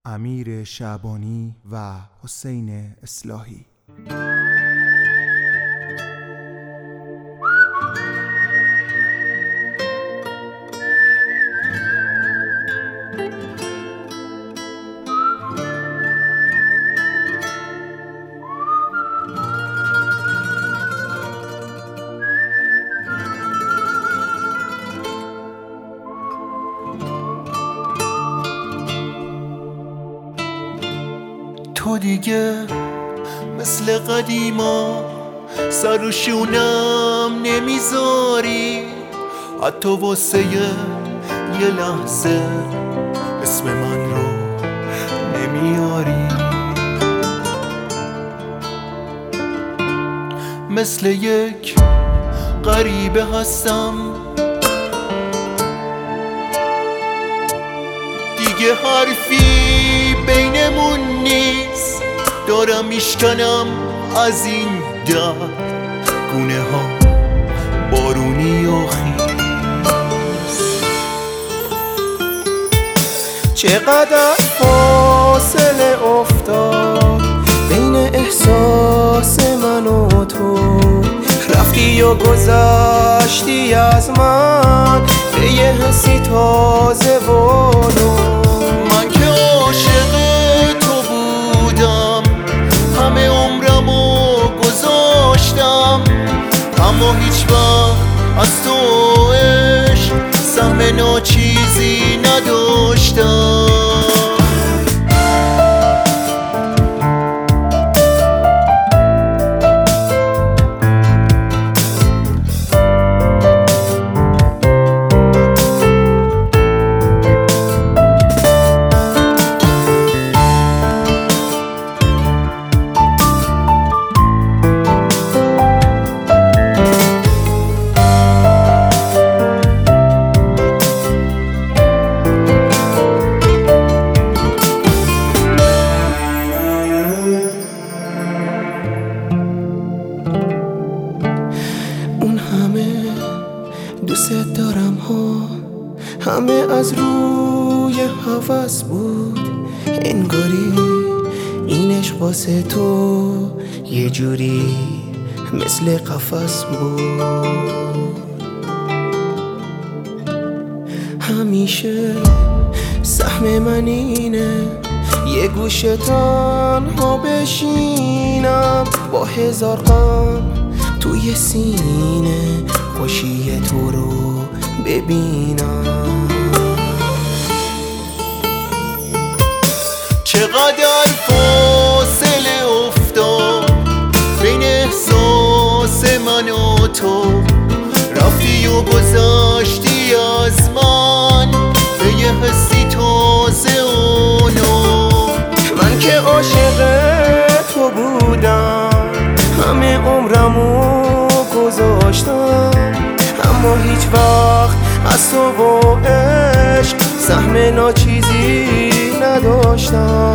امیر شعبانی و حسین اصلاحی. تو دیگه مثل قدیما سر و شونم نمیذاری، حتی واسه یه لحظه اسم من رو نمیاری. مثل یک غریبه هستم دیگه، حرفی بینمون نیست، دارم میشکنم از این در گونه ها بارونی و خیز. چقدر فاصله افتاد بین احساس من و تو، رفتی و گذشتی از من به یه حسی تازه و نو. من که عاشق تو بودم، همه عمرمو گذاشتم، اما هیچ وقت از تو عشق سهم ناچیزی نداشتم. دوست دارم ها همه از روی هوس بود، انگاری این عشق واسه تو یه جوری مثل قفس بود. همیشه سهم من اینه یه گوشه تنها بشینم با هزار غم توی سینه خوشی تو رو ببینم. چقدر فاصله افتاد بین احساس من و تو، رفتی و گذشتی از من به یه حسی تازه و نو. من که عاشق تو بودم، همه عمرمو گذاشتم، اما هیچ وقت از تو و عشق سهم ناچیزی نداشتم.